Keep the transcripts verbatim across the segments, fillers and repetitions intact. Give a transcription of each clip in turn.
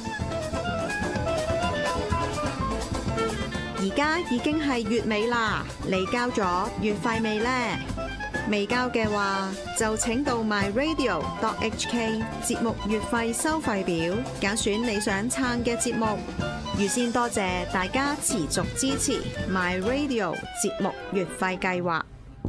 而家已經係月尾啦，你交咗月費未呢？未交嘅話，就請到 my radio dot h k 節目月費收費表，揀選你想撐嘅節目。預先多謝大家持續支持 my radio 節目月費計劃。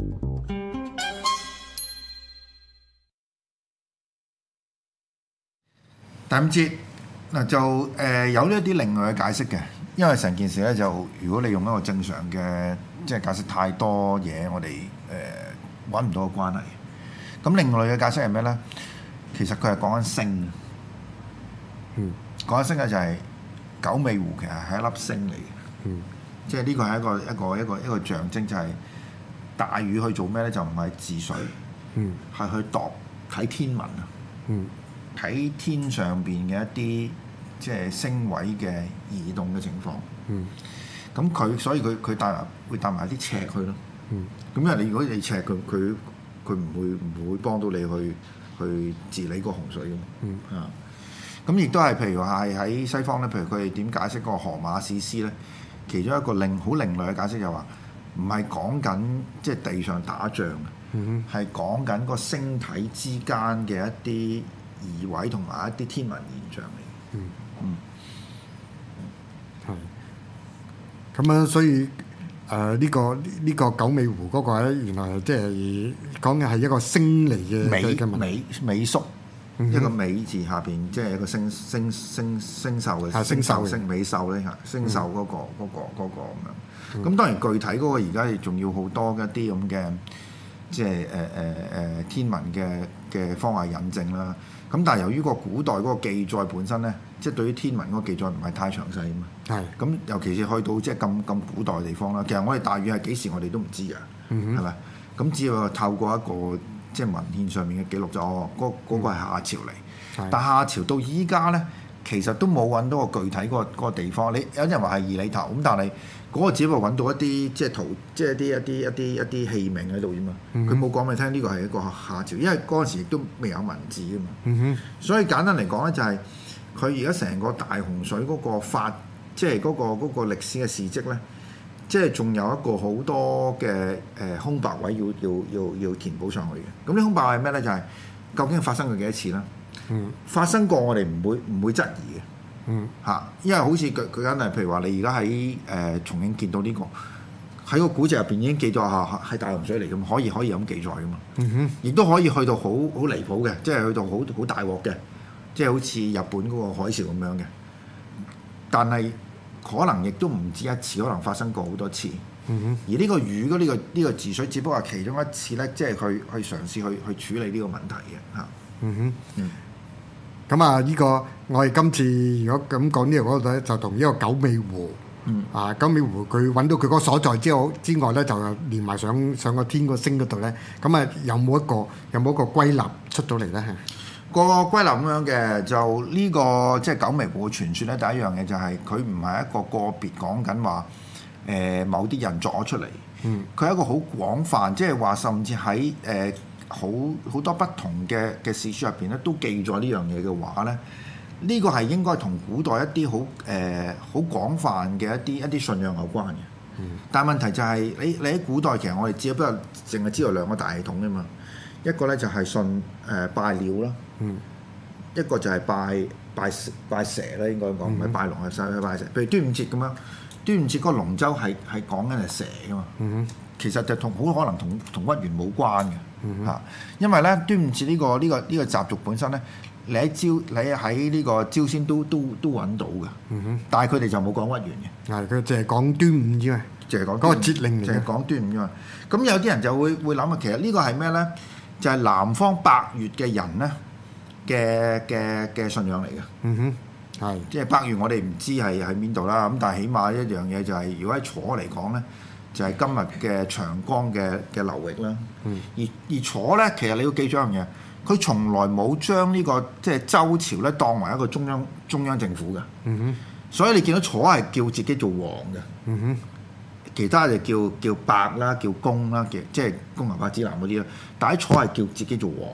第五節嗱就誒、呃、有呢一啲另外嘅解釋嘅，因為成件事咧就如果你用一個正常嘅即係解釋太多嘢，我哋誒揾唔到個關係。咁另外嘅解釋係咩咧？其實佢係講緊星，嗯，講緊星嘅就係九尾狐，其實係一粒星嚟嘅，嗯，即係呢個係一個一個一個一個象徵，就係大禹去做咩咧？就唔係治水，嗯，係去度睇天文啊，嗯。睇天上邊嘅一啲即係星位嘅移動嘅情況，嗯，咁佢所以佢佢帶埋會帶埋啲尺去咯，嗯，咁因為你如果你尺佢佢佢唔會唔會幫到你去去治理個洪水嘅，嗯啊，咁亦都係譬如話係喺西方咧，譬如佢哋點解釋嗰個荷馬史詩咧，其中一個另好另類嘅解釋就話唔係講緊即係地上打仗嘅，嗯哼，係講緊個星體之間嘅一啲移位同埋一啲天文現象嚟，嗯嗯， 係咁樣，所以誒呢、呃這個呢、這個九尾狐嗰個咧，原來即係講嘅係一個星嚟嘅尾嘅尾尾宿，嗯、一個尾字下邊即係一個星星星星獸嘅星獸星尾獸咧嚇，星獸嗰、那個嗰、嗯那個嗰、那個咁樣。咁、嗯、當然具體嗰個而家仲要好多一啲咁嘅即係誒誒誒天文嘅嘅方法引證啦。咁但係由於個古代嗰個記載本身咧，即係對於天文嗰個記載唔係太詳細啊嘛。係。咁尤其是去到即係咁咁古代嘅地方啦，其實我哋大禹係幾時我哋都唔知㗎，係咪？咁只要透過一個即係文獻上面嘅記錄就哦，嗰、嗰、嗰個係夏朝嚟。嗯、但夏朝到依家咧，其實都冇揾到個具體嗰、嗰個嗰個地方。你有啲人話係二里頭，咁但係嗰個只不過揾到一啲即係圖，即係啲一啲一啲一啲器皿喺度啫嘛。佢冇講俾你聽呢個係一個夏朝，因為嗰陣時亦都未有文字啊嘛。嗯、哼所以簡單嚟講咧，就係佢而家成個大洪水嗰個發，即係嗰個嗰、嗰個歷史嘅事蹟咧，即係仲有一個好多嘅誒、呃、空白位要要要要填補上去嘅。咁呢空白位係咩咧？就係、是、究竟發生過幾多次啦？嗯、發生過我哋唔會唔會質疑嘅。嗯嚇，因為好似佢佢緊係，譬如話你而家喺誒重慶見到呢、這個喺個古籍入邊已經記載下係大洪水嚟㗎嘛，可以可以咁記載㗎嘛。嗯哼，亦都可以去到好好離譜嘅，即係去到好好大鑊嘅，即係好似日本嗰個海嘯咁樣嘅。但係可能亦都唔止一次，可能發生過好多次。嗯哼，而呢個禹嗰呢個呢、這個治水，只不過係其中一次咧，即係去去嘗試去去處理呢個問題嘅嚇。嗯哼，嗯。 咁啊！呢個我哋今次如果咁講呢個嗰度咧，就同呢個九尾狐，嗯、啊九尾狐佢揾到佢嗰個所在之後之外咧，就連埋上上個天個星嗰度咧。咁啊，有冇一個有冇一個歸納出到嚟咧？ 個歸納咁樣嘅，就呢、這個即係九尾狐嘅傳說咧。第一樣嘢就係佢唔係一個個別講緊話誒某啲人作咗出嚟，佢係、嗯、一個好廣泛，即係話甚至喺誒。呃好好多不同嘅嘅史書入邊咧，都記載呢樣嘢嘅話咧，呢、這個係應該同古代一啲好誒好廣泛嘅一啲一啲信仰有關嘅。嗯、但係問題就係、是、你你喺古代其實我哋只不過淨係知道兩個大系統啫嘛，一個咧就係信誒、呃、拜鳥啦，嗯、一個就係拜拜拜蛇啦，應該講唔係拜龍，係拜拜蛇。譬如端午節咁樣，端午節嗰個龍舟係係講緊係蛇噶嘛，嗯、其實就同好可能同同屈原冇關嘅。嚇，嗯、因為咧端午節呢、這個呢、這個呢、這個習俗本身咧，你喺朝你喺呢個朝鮮都都都揾到嘅，嗯、哼但係佢哋就冇講屈原嘅，係佢淨係講端午啫嘛，淨係講嗰個節令嚟，淨係講端午啫嘛。咁有啲人就會會諗啊，其實個呢個係咩咧？就係、是、南方百越嘅人咧嘅嘅嘅信仰嚟嘅，嗯哼，係即係百越，我哋唔知係喺邊度啦。咁但係起碼一樣嘢就係、是，如果喺楚嚟講咧。就係今日嘅長江嘅嘅流域啦，嗯、而而楚咧，其實你要記住一樣嘢，佢從來冇將呢、這個即係周朝咧當為一個中央中央政府嘅，嗯、哼所以你見到楚係叫自己做王嘅，嗯、哼其他就叫叫伯啦，叫公啦，嘅即係公牛伯子男嗰啲啦，但係楚係叫自己做王嘅，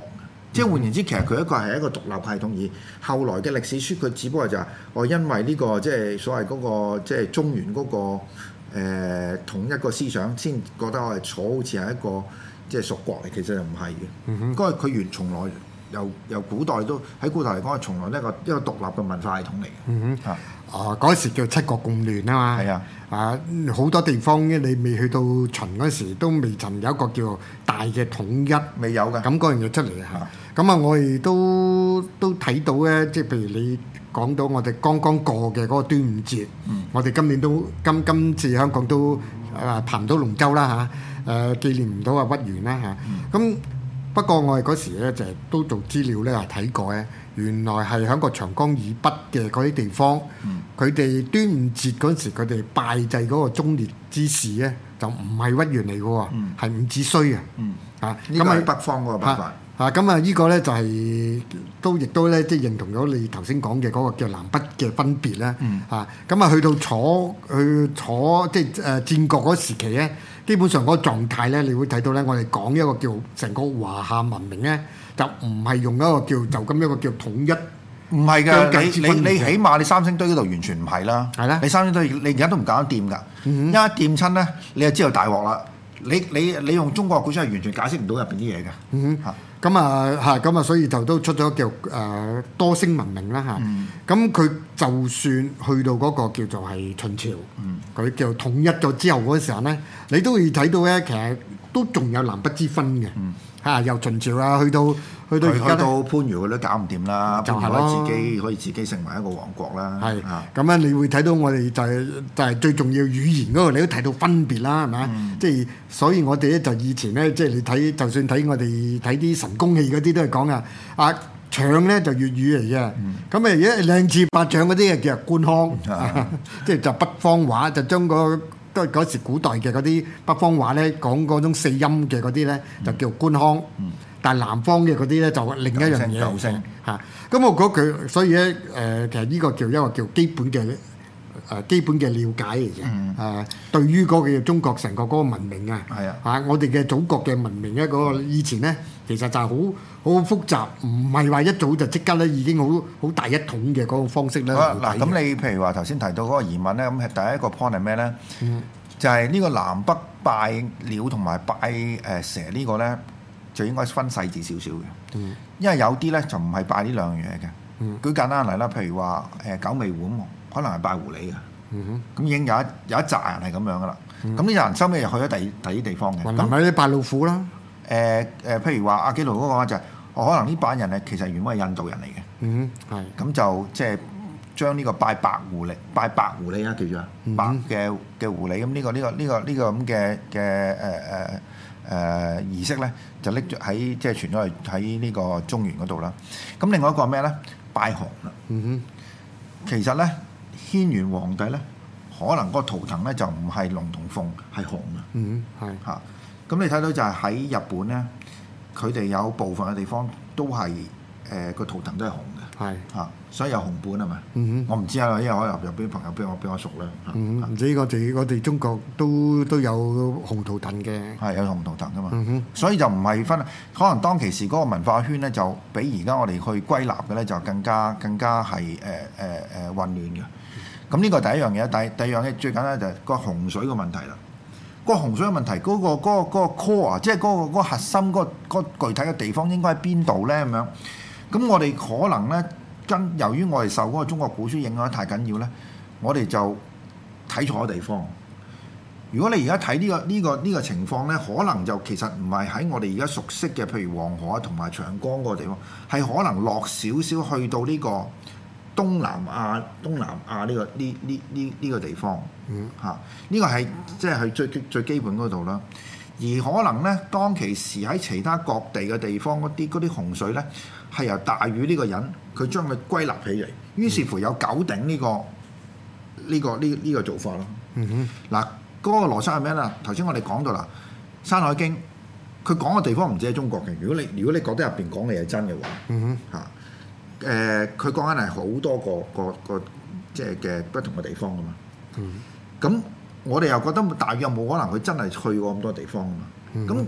即係換言之，其實佢一個係一個獨立系統，而後來嘅歷史書佢只不過就係、是、我因為呢、這個即係所謂嗰、那個即係中原嗰、那個誒、呃、統一個思想，先覺得我係楚好似係一個即係屬國嚟，其實就唔係嘅。嗯哼，因為佢原從來由由古代都喺古代嚟講係從來一個一個獨立嘅文化系統嚟嘅。 嗯哼，啊嗰時叫七國共聯啊嘛。係啊，啊好多地方咧，你未去到秦嗰時都未曾有一個叫大嘅統一， 未有嘅。 咁嗰樣嘢出嚟啊！咁啊，我哋都都睇到咧，即係譬如你講到我哋剛剛過嘅嗰個端午節，嗯、我哋今年都今今次香港都啊爬唔到龍舟啦嚇，誒、啊、紀念唔到啊屈原啦嚇。咁、嗯、不過我哋嗰時咧就都做資料咧係睇過咧，原來係喺個長江以北嘅嗰啲地方，佢哋、嗯、端午節嗰時佢哋拜祭嗰個忠烈之士咧，就唔係屈原嚟嘅喎，係、嗯、伍子胥啊。啊， 呢個係北方嗰個辦法。 啊，咁啊，依個咧就係、是、都亦都咧，即係認同咗你頭先講嘅嗰個叫南北嘅分別啦。嗯。啊，咁啊，去到楚去楚即係誒戰國嗰時期咧，基本上嗰個狀態咧，你會睇到咧，我哋講一個叫成個華夏文明咧，就唔係用一個叫就咁一個叫統一。 唔係㗎，你你你起碼你三星堆嗰度完全唔係啦。係啦。你三星堆你而家都唔敢掂㗎。嗯、一掂親咧，你就知道大鑊啦。你你你用中國古書係完全解釋唔到入邊啲嘢嘅。嗯哼。 咁啊嚇，咁啊所以就都出咗叫誒、呃、多星文明啦嚇。咁佢、嗯、就算去到嗰個叫做係秦朝，佢、嗯、叫統一咗之後嗰時候咧，你都會睇到咧，其實都仲有南北之分嘅。嗯啊！由秦朝啊，去到去到而家到番禺佢都搞唔掂啦，就係咯，自己可以自己成為一個王國啦。係咁樣，你會睇到我哋就係、是、就係、是、最重要語言嗰個，你都睇到分別啦，係咪？嗯、即係所以我哋咧就以前咧，即係你睇，就算睇我哋睇啲神功戲嗰啲都係講啊，啊唱咧就粵語嚟嘅，咁啊而家靚次八唱嗰啲啊叫官腔，嗯、即係就北方話就將個。都係嗰時古代嘅嗰啲北方話咧，講嗰種四音嘅嗰啲咧，就叫官腔。嗯、但係南方嘅嗰啲咧，就另一樣嘢嚟嘅嚇。咁我覺得佢，所以咧誒、呃，其實呢個叫一個叫基本嘅誒、呃、基本嘅了解嚟嘅。誒、嗯呃，對於嗰個中國成個嗰個文明啊，係啊，嚇我哋嘅祖國嘅文明咧，嗰個以前咧，其實就係好好複雜，唔係話一早就即刻咧已經好好大一統嘅嗰個方式咧。 嗱，咁你譬如話頭先提到嗰個疑問咧，咁係第一個 point 係咩咧？嗯、就係呢個南北拜鳥同埋拜誒蛇呢個咧，就應該分細緻少少嘅。嗯、因為有啲咧就唔係拜呢兩樣嘢嘅。嗯、舉簡單嚟啦，譬如話誒九尾狐，可能係拜狐狸嘅。咁、嗯、哼已經有一有一紮人係咁樣噶啦。咁呢啲人收尾又去咗第第啲地方嘅。 咁咪啲拜老虎啦。 誒誒、呃呃，譬如話阿基奴嗰個話就係、是，哦，可能呢班人咧其實原本係印度人嚟嘅，嗯，係，咁就即係將呢個拜白狐狸、拜白狐狸啊叫做白嘅嘅狐狸，咁呢個呢個呢個呢個咁嘅嘅誒誒誒儀式咧，就拎咗喺即係傳咗去喺呢個中原嗰度啦。咁另外一個係咩咧？拜熊啦，嗯哼，其實咧軒轅皇帝咧，可能個圖騰咧就唔係龍同鳳，係熊啊，嗯，係嚇。咁你睇到就係喺日本咧，佢哋有部分嘅地方都係誒個圖騰都係紅嘅，係嚇是，所以有紅本係咪？嗯哼，我唔知啊，因為我入入邊朋友俾我俾我熟啦。 嗯哼，唔知我哋我哋中國都都有紅圖騰嘅， 係有紅圖騰噶嘛。嗯哼，所以就唔係分，可能當其時嗰個文化圈咧，就比而家我哋去歸納嘅咧，就更加更加係誒誒誒混亂嘅。咁呢個第一樣嘢，第第二樣嘢最簡單就係個洪水嘅問題啦。個洪水嘅問題，嗰、嗰個嗰、嗰個嗰個 core 啊，即係嗰個嗰個核心嗰、嗰個嗰個具體嘅地方應該喺邊度咧？咁樣，咁我哋可能咧，跟由於我哋受嗰個中國古書影響得太緊要咧，我哋就睇錯地方。如果你而家睇呢個呢、呢個呢、呢個情況咧，可能就其實唔係喺我哋而家熟悉嘅，譬如黃河同埋長江嗰個地方，係可能落少少去到呢、呢個。東南亞、東南亞呢、呢個呢呢呢呢個地方，嗯嚇，呢個係即係係最最基本嗰度啦。而可能咧，當其時喺其他各地嘅地方嗰啲嗰啲洪水咧，係由大禹呢個人佢將佢歸納起嚟，於是乎有九鼎呢、呢個呢、呢個呢呢、呢個做法咯。嗯哼，嗱嗰、嗰個羅生係咩咧？頭先我哋講到啦，《山海經》佢講嘅地方唔止喺中國嘅。如果你如果你覺得入邊講嘅係真嘅話，嗯哼嚇。誒，佢講緊係好多個個個即係嘅不同嘅地方噶嘛。咁、嗯、我哋又覺得大約有冇可能佢真係去過咁多地方噶嘛？咁、嗯、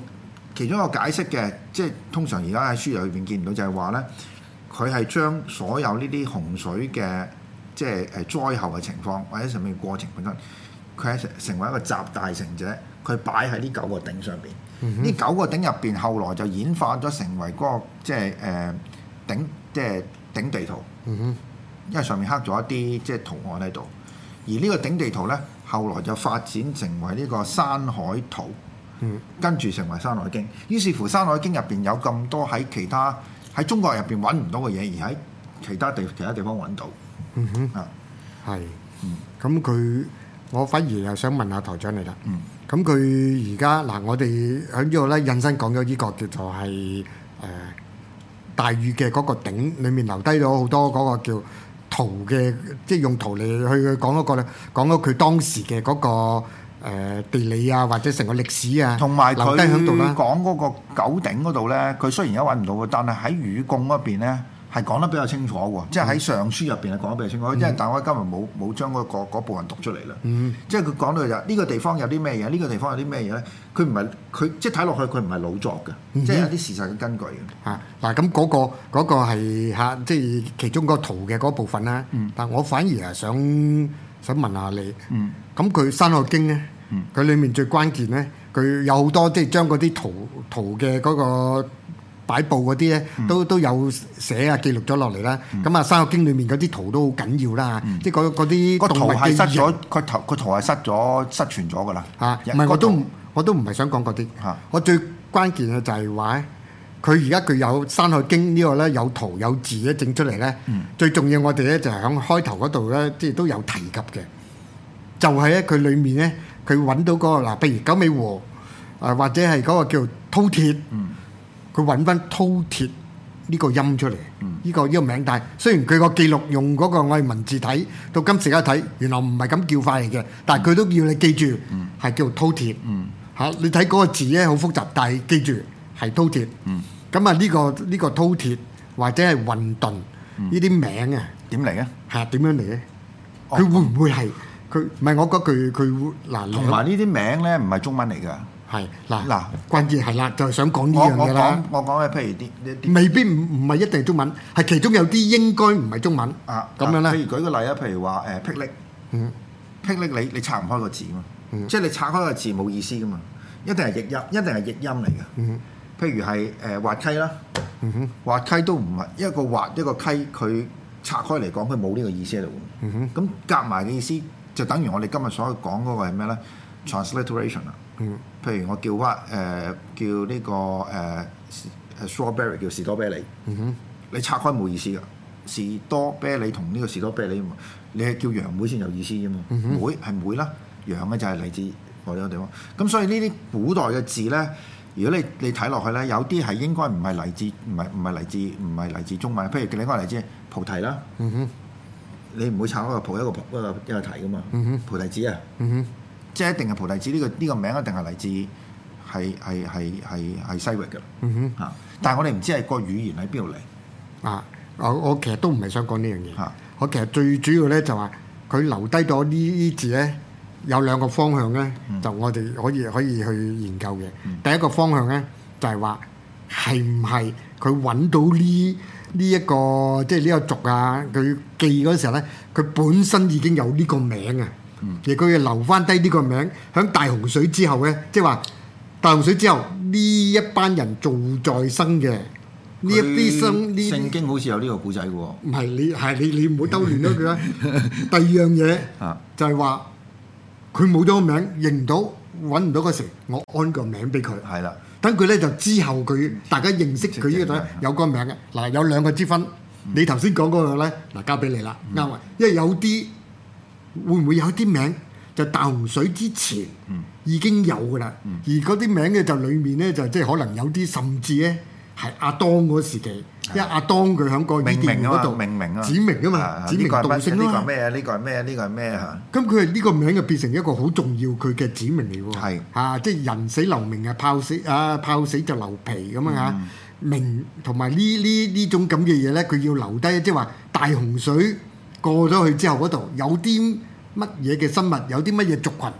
其中一個解釋嘅，即係通常而家喺書裏邊見唔到就係話咧，佢係將所有呢啲洪水嘅即係誒災後嘅情況或者上面過程本身，佢係成成為一個集大成者，佢擺喺呢九個頂上邊。呢、嗯、哼九個頂入邊，後來就演化咗成為嗰、那個即係誒頂即係頂地圖。嗯、哼因為上面刻咗一啲即係圖案喺度，而呢個頂地圖咧，後來就發展成為呢個山海圖。嗯、跟住成為《山海經》，於是乎《山海經》入邊有咁多喺其他喺中國入邊揾唔到嘅嘢，而喺其他地其他地方揾到。嗯哼，啊， 係，嗯，咁佢我反而又想問下台長你啦。嗯，咁佢而家嗱，我哋喺呢度咧引申講咗呢個叫做係誒、呃、大禹嘅嗰個鼎裡面留低咗好多嗰個叫圖嘅，即係用圖嚟去講嗰個咧，講咗佢當時嘅嗰個。誒、呃、地理啊，或者成個歷史啊， 同埋佢講嗰個九鼎嗰度咧，佢雖然而家揾唔到嘅，但係喺禹貢嗰邊咧係講得比較清楚喎。嗯、即係喺上書入邊係講得比較清楚。因為、嗯、但係我今日冇冇將嗰、嗰個嗰部分讀出嚟啦。嗯、即係佢講到就呢、呢個地方有啲咩嘢，呢、呢個地方有啲咩嘢咧？佢唔係佢即係睇落去佢唔係老作嘅，嗯、即係有啲事實嘅根據嘅。 嚇嗱咁嗰個嗰、嗰個係嚇，即係其中個圖嘅嗰部分啦。嗯、但我反而係想。想問下你，咁佢、嗯《山海經》咧，佢裡面最關鍵咧，佢有好多即係將嗰啲圖圖嘅嗰個擺佈嗰啲咧，嗯、都都有寫啊記錄咗落嚟啦。咁啊、嗯，《山海經》裡面嗰啲圖都好緊要啦，嗯、即係嗰嗰啲個圖係失咗，佢圖個圖係失咗失傳咗噶啦。嚇、啊，唔係我都圖我都唔係想講嗰啲。嚇、啊，我最關鍵嘅就係話佢而家佢有《山海經》呢個咧，有圖有字咧整出嚟咧，嗯、最重要我哋咧就係喺開頭嗰度咧，即係都有提及嘅，就係咧佢裡面咧佢揾到嗰、嗰個嗱，譬如九尾狐啊，或者係嗰個叫饕餮，佢揾翻饕餮呢個音出嚟，呢、嗯呢個呢、呢個名，但係雖然佢個記錄用嗰個我哋文字睇，到今時一睇，原來唔係咁叫法嚟嘅，但係佢都要你記住係、嗯、叫饕餮嚇，你睇嗰個字咧好複雜，但係記住。係饕餮，咁啊呢個呢個饕餮或者係混沌呢啲名啊點嚟嘅？ 係點樣嚟咧？佢會唔會係佢？唔係我覺得佢佢嗱， 同埋呢啲名咧唔係中文嚟㗎。係嗱嗱， 關鍵係啦，就係想講呢樣嘢啦。 我講嘅譬如啲未必唔唔係一定係中文，係其中有啲應該唔係中文啊。咁樣咧， 譬如舉個例啊，譬如話誒霹靂，嗯，霹靂你你拆唔開個字嘛，即係你拆開個字冇意思㗎嘛，一定係譯音，一定係譯音嚟嘅。譬如係誒滑稽啦，嗯、哼滑稽都唔係一個滑一個溪，佢拆開嚟講，佢冇呢個意思喺度。咁、嗯、哼夾埋嘅意思就等於我哋今日所講嗰個係咩咧 ？transliteration 啊。嗯、譬如我叫屈誒、呃、叫呢、這個誒誒、呃、strawberry 叫士多啤梨。嗯、哼你拆開冇意思㗎，士多啤梨同呢個士多啤梨，你係叫楊梅先有意思啫嘛。嗯、哼梅係梅啦，楊嘅就係嚟自我哋個地方。咁所以呢啲古代嘅字咧。如果你你睇落去咧，有啲係應該唔係嚟自，唔係唔係嚟自，唔係嚟自中文。譬如另外嚟自菩提啦，嗯、哼你唔會拆開個菩一個一個一個提噶嘛，嗯、哼菩提子啊，嗯、哼即係一定係菩提子呢、呢個呢、呢個名一定係嚟自係係係係係西域嘅，嚇、嗯哼啊。但係我哋唔知係個語言喺邊度嚟啊！我我其實都唔係想講呢樣嘢，啊、我其實最主要咧就話佢留低咗呢啲字咧。有兩個方向咧，嗯、就我哋可以可以去研究嘅。嗯、第一個方向咧，就係話係唔係佢揾到呢呢一個即係呢個族啊？佢記嗰時候咧，佢本身已經有呢個名啊，嗯、而佢要留翻低呢個名，喺大洪水之後咧，即係話大洪水之後呢一班人做再生嘅呢一啲生呢。 聖經好似有呢個故仔嘅喎。 唔係你係你你唔好兜亂咗佢啦。第二樣嘢就係話。佢冇咗個名，認唔到，揾唔到嗰時，我安個名俾佢。係啦的，等佢咧就之後佢大家認識佢呢個仔有個名嘅。嗱，有兩個之分。嗯、你頭先講嗰個咧，嗱交俾你啦，啱啊、嗯。因為有啲會唔會有啲名就大洪水之前已經有㗎啦，嗯、而嗰啲名嘅就裡面咧就即係可能有啲甚至咧係亞當嗰時期。因為亞當佢喺個伊甸嗰度命名啊， 指明啊嘛，指明道姓啊嘛。 呢個係咩啊？呢個係咩啊？呢個係咩啊？ 咁佢係呢個名就變成一個好重要佢嘅指明嚟喎。係啊，即係人死留名啊，炮死啊，炮死就留皮咁啊嚇。名同埋呢呢呢種咁嘅嘢咧，佢要留低，即係話大洪水過咗去之後嗰度有啲乜嘢嘅生物，有啲乜嘢族群，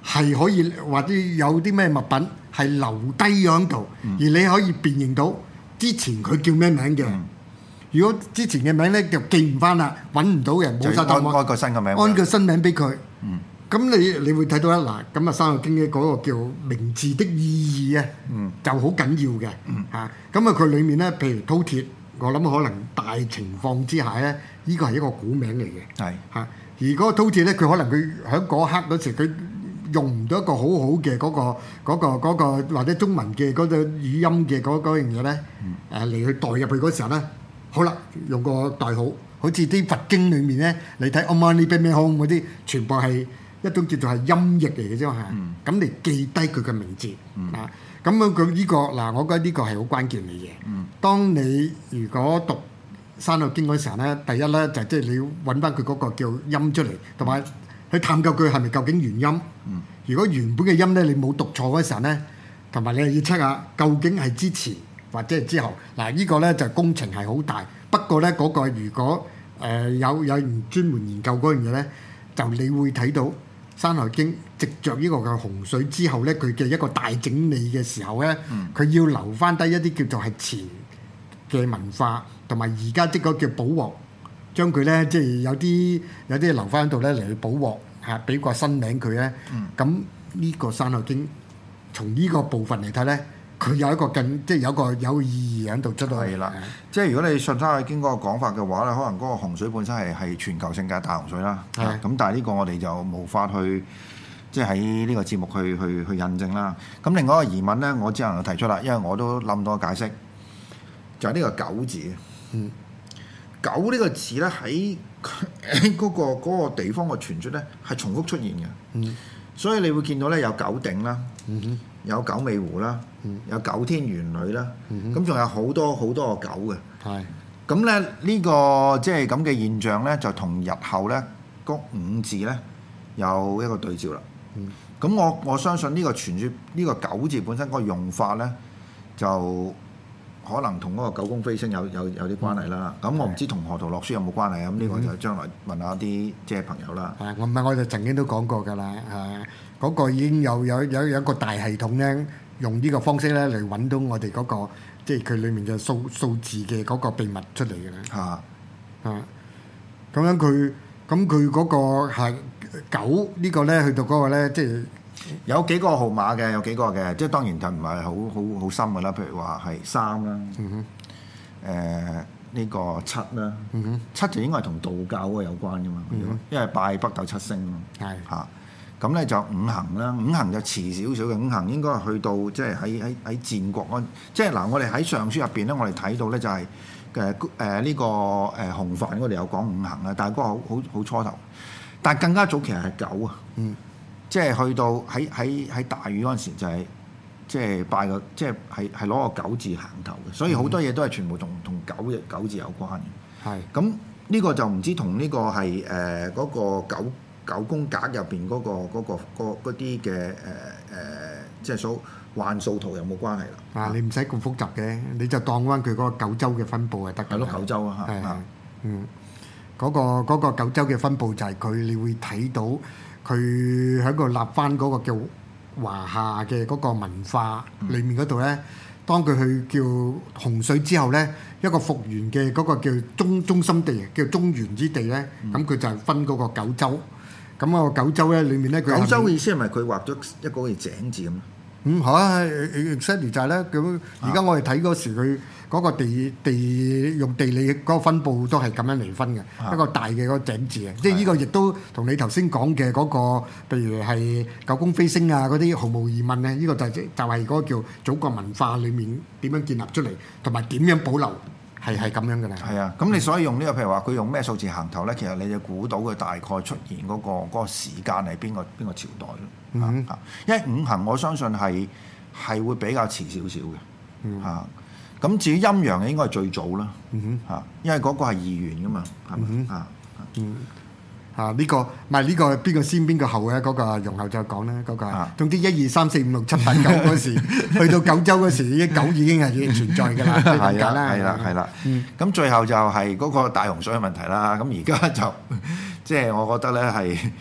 係可以或者有啲咩物品係留低咗喺度，嗯、而你可以辨認到之前佢叫咩名嘅。嗯、如果之前嘅名咧就記唔翻啦，揾唔到人，冇晒答案， 安個新嘅名， 安個新名俾佢。 嗯咁你你會睇到啦，嗱，咁啊《山海經》嘅嗰個叫名字的意義啊，嗯、就好緊要嘅嚇。咁、嗯、啊，佢裡面咧，譬如饕餮，我諗可能大情況之下咧，呢個係一個古名嚟嘅。係嚇是、啊，而嗰個饕餮咧，佢可能佢喺嗰刻嗰時，佢用唔到一個好好嘅嗰個嗰、嗰個嗰個、或者中文嘅嗰個語音嘅嗰嗰樣嘢咧，誒嚟、嗯、去代入去嗰時候咧，好啦，用個代號，好似啲佛經裡面咧，你睇 Om Mani Padme Hum嗰啲，全部係一種叫做係音譯嚟嘅啫嘛，咁你、嗯、記低佢嘅名字、嗯、啊，咁樣佢呢個嗱，我覺得呢個係好關鍵嘅嘢。嗯、當你如果讀《山海經》嗰時候咧，第一咧就即、是、係你揾翻佢嗰個叫音出嚟，同埋去探究佢係咪究竟原音。嗯、如果原本嘅音咧你冇讀錯嗰時候咧，同埋你係要 check 下究竟係之前或者係之後。嗱、這個、呢個咧就工程係好大，不過咧嗰、那個如果誒、呃、有有人專門研究嗰樣嘢咧，就你會睇到。《山海經》藉着呢個嘅洪水之後咧，佢嘅一個大整理嘅時候咧，佢、嗯、要留翻低一啲叫做係前嘅文化，同埋而家即係嗰叫補鑊，將佢咧即係有啲有啲留翻喺度咧嚟去補鑊嚇，俾個新名佢咧。咁呢、嗯、個《山海經》從呢個部分嚟睇咧，佢有一個更即係有個有意義喺度出到嚟。係啦，即係如果你信《山海經》嗰個講法嘅話咧，可能嗰個洪水本身係係全球性嘅大洪水啦。係咁的，但係呢個我哋就無法去即係喺呢個節目去去去印證啦。咁另外一個疑問咧，我只能夠提出啦，因為我都諗到個解釋，就係、是、呢個九字。嗯，九呢個字咧喺嗰個嗰、嗰個地方嘅傳說咧係重複出現嘅。嗯，所以你會見到咧有九鼎啦。嗯哼。有九尾狐啦，有九天玄女啦，咁仲、嗯、哼有好多好多個九嘅。係咁咧，呢個即係咁嘅現象咧，就同日後咧嗰五字咧有一個對照啦。咁、嗯、我我相信呢個傳說呢、呢個九字本身嗰個用法咧，就可能同嗰個九宮飛星有有有啲關係啦。咁、嗯、我唔知同河圖洛書有冇關係啊？咁呢個就將來問下啲即係朋友啦。係我唔係我就曾經都講過㗎啦。係。嗰個已經有有有有一個大系統咧，用呢個方式咧嚟揾到我哋嗰、嗰個即係佢裡面嘅數數字嘅嗰個秘密出嚟嘅啦。嚇啊！咁樣佢咁佢嗰個係九呢個咧，去到嗰個咧，即係有幾個號碼嘅，有幾個嘅，即係當然就唔係好好好深嘅啦。譬如話係三啦，嗯哼，誒呢、呃呢個七啦，嗯哼，七就應該係同道教嗰個有關嘅嘛，嗯、哼因為拜北斗七星嘛，係嚇的。咁咧就五行啦，五行就遲少少嘅，五行應該係去到即係喺喺喺戰國嗰，即係嗱，我哋喺上書入邊咧，我哋睇到咧就係誒誒呢個誒洪範我哋有講五行啦，但係嗰個好好好初頭，但係更加早期係九啊，嗯，即係去到喺喺喺大禹嗰陣時就係即係拜個即係係係攞個九字行頭嘅，所以好多嘢都係全部同同九嘅九字有關嘅，係咁呢個就唔知同呢個係誒嗰個九。九宮格入邊嗰個嗰、嗰個嗰啲嘅誒誒，即係數幻數圖有冇關係啦？啊，你唔使咁複雜嘅，你就當翻佢嗰個九州嘅分佈係得嘅。係咯，九州啊，係啊，嗯，嗰、嗰個嗰個九州嘅分佈就係佢，你會睇到佢喺度立翻嗰個叫華夏嘅嗰個文化裡面嗰度咧。嗯、當佢去叫洪水之後咧，一個復原嘅嗰個叫中中心地，叫中原之地咧，咁佢、嗯、就係分嗰個九州。咁個九州咧，裡面咧，佢九州嘅意思係咪佢畫咗一個好似井字咁？嗯，係啊，exactly就係咧。咁而家我哋睇嗰時，佢嗰個地地用地理嗰個分佈都係咁樣嚟分嘅，啊、一個大嘅嗰個井字啊。即係呢個亦都同你頭先講嘅嗰個，譬如係九宮飛星啊嗰啲，毫無疑問咧，呢、這個就係、是、就係、是、嗰個叫祖國文化裡面點樣建立出嚟，同埋點樣保留。係係咁樣嘅啦。係啊，咁你所以用呢、這個譬如話佢用咩數字行頭咧，其實你就估到佢大概出現嗰、那個嗰、那個時間係邊個邊個朝代咯。嗯、哼啊，因為五行我相信係係會比較遲少少嘅。嗯、啊，咁至於陰陽嘅應該係最早啦。嗯哼，啊，因為嗰個係二元噶嘛，係咪、嗯、哼啊？嗯。啊！呢、這個唔係呢個邊個先邊個後嘅嗰、那個容後就講啦，嗰、那個。啊、總之一二三四五六七八九嗰時，去到九州嗰時，已經九已經係存在㗎啦。係啊，係啦，係啦。咁、嗯、最後就係嗰個大洪水嘅問題啦。咁而家就即係我覺得咧係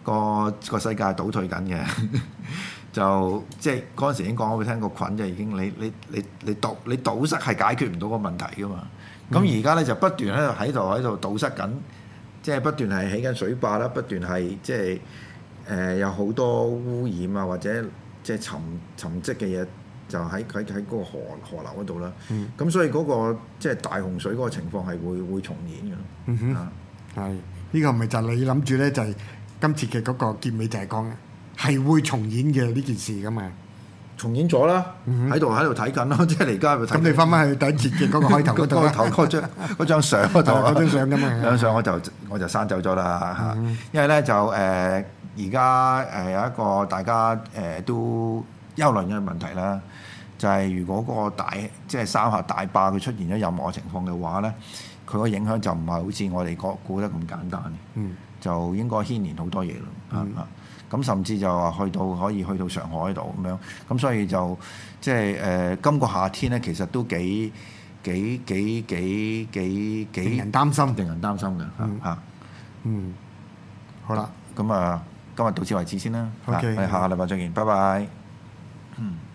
個個世界係倒退緊嘅。就即係嗰陣時已經講俾你聽，個菌就已經你你你你堵你堵塞係解決唔到個問題噶嘛。咁而家咧就不斷喺度喺度喺度堵塞緊，即係不斷係起緊水壩啦，不斷係即係誒、呃、有好多污染啊，或者即係沉沉積嘅嘢就喺喺喺嗰個河河流嗰度啦。咁、嗯、所以嗰、嗰個即係大洪水嗰個情況係會會重演嘅咯。 嗯哼，係呢、呢個咪就係你諗住咧，就係今次嘅嗰個結尾就係講係會重演嘅呢件事噶嘛。 重演咗啦，喺度喺度睇緊咯，即係而家喺度睇。咁你翻返去第一節嘅嗰個開頭嗰度開頭嗰張嗰張相嗰度， 嗰張相㗎嘛。 張相我就我就刪走咗啦嚇，嗯、因為咧就誒而家誒有一個大家誒、呃、都憂慮嘅問題啦，就係、是、如果嗰個大即係三峽大壩佢出現咗任何情況嘅話咧，佢個影響就唔係好似我哋估估得咁簡單嘅，嗯、就應該牽連好多嘢咯，啊、嗯！咁甚至就話去到可以去到上海度咁樣，咁所以就即係誒今個夏天咧，其實都幾幾幾幾幾幾令人擔心， 令人擔心嘅嚇嚇。 嗯，好啦， 咁啊，今日到此為止先啦。 OK， 我哋下個禮拜再見，拜拜。嗯。